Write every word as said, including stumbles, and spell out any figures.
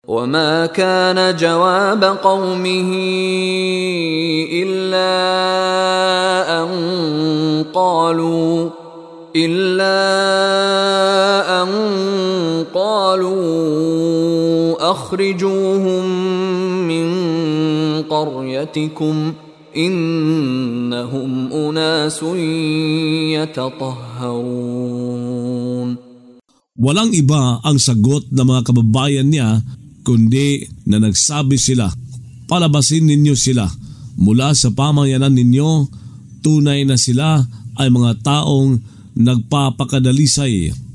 وما كان جواب قومه إلا أن قالوا إلا أن قالوا أخرجوهم من قريتكم إنهم أناس يتطهرون. Walang iba ang sagot ng mga kababayan niya kundi na nagsabi sila, palabasin ninyo sila mula sa pamayanan ninyo, tunay na sila ay mga taong nagpapakadalisay.